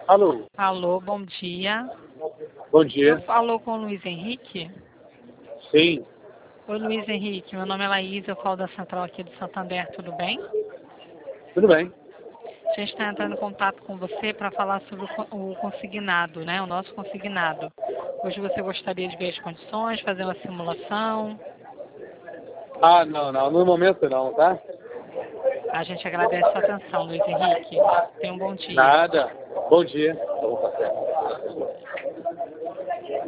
Alô, Alô, bom dia. bom dia. Falou com o Luiz Henrique? Sim, Oi, Luiz Henrique, meu nome é Laís, eu falo da central aqui do Santander, tudo bem? tudo bem. A gente está entrando em contato com você para falar sobre o consignado, né? O nosso consignado. Hoje você gostaria de ver as condições, fazer uma simulação. Ah, não, no momento não, tá? A gente agradece a sua atenção, Luiz Henrique. Tenha um bom dia. Nada. Bom dia. Tá bom, tá certo.